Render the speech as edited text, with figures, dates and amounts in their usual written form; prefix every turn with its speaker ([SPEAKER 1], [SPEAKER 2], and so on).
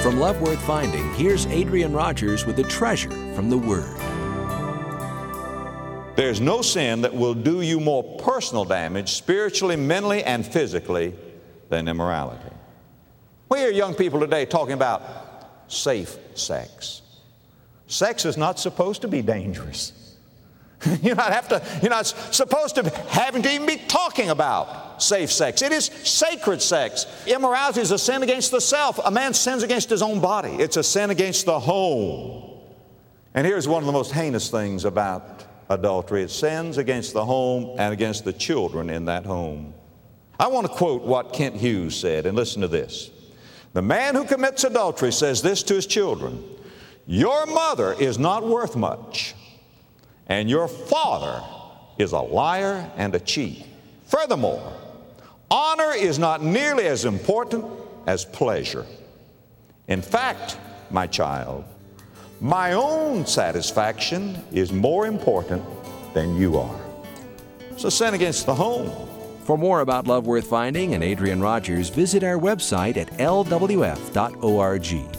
[SPEAKER 1] From Love Worth Finding, here's Adrian Rogers with a treasure from the Word.
[SPEAKER 2] There's no sin that will do you more personal damage, spiritually, mentally, and physically, than immorality. We hear young people today talking about safe sex. Sex is not supposed to be dangerous. You're not supposed to having to even be talking about safe sex. It is sacred sex. Immorality is a sin against the self. A man sins against his own body. It's a sin against the home. And here's one of the most heinous things about adultery. It sins against the home and against the children in that home. I want to quote what Kent Hughes said, and listen to this. The man who commits adultery says this to his children: your mother is not worth much, and your father is a liar and a cheat. Furthermore, honor is not nearly as important as pleasure. In fact, my child, my own satisfaction is more important than you are. It's a sin against the home.
[SPEAKER 1] For more about Love Worth Finding and Adrian Rogers, visit our website at lwf.org.